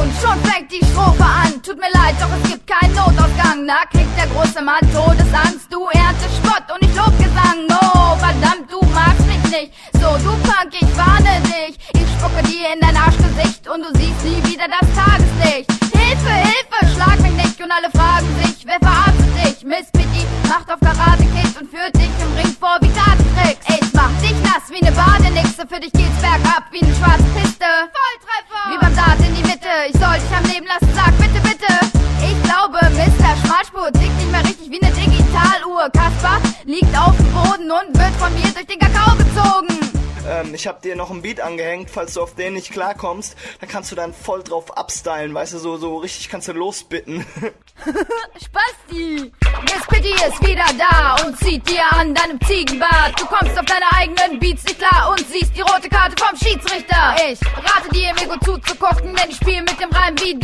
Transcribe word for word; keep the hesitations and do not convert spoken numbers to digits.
Und schon fängt die Strophe an. Tut mir leid, doch es gibt keinen Notausgang. Da kriegt der große Mann Todesangst. Du erntest Spott und ich Lobgesang. Oh, verdammt, du magst mich nicht. So, du Punk, ich warne dich. Ich spucke dir in dein Arschgesicht und du siehst nie wieder das Tageslicht. Hilfe, Hilfe, schlag mich nicht. Und alle fragen sich, wer verarztet dich? Miss Piggy macht auf Karate Kid und führt dich im Ring vor wie Kartentricks. Ich mach dich nass wie ne Badenixe. Für dich geht's bergab wie ne schwarze Piste. Volltreffer! Wie beim Dart in die Mitte. Ich soll dich am Leben lassen, sag bitte, bitte. Ich glaube, Mister Schmalspur tickt nicht mehr richtig wie ne Digitaluhr. Kaspar liegt auf dem Boden und wird von mir durch den Kakao gezogen. Ähm, ich hab dir noch einen Beat angehängt, falls du auf den nicht klarkommst, dann kannst du dann voll drauf abstylen, weißt du, so, so richtig kannst du losbitten. Spasti! Miss Piggy ist wieder da und zieht dir an deinem Ziegenbart. Du kommst auf deine eigenen Beats nicht klar und siehst die rote Karte vom Schiedsrichter. Ich rate dir im Ego zuzugucken, denn ich spiele mit dem Reim wie du.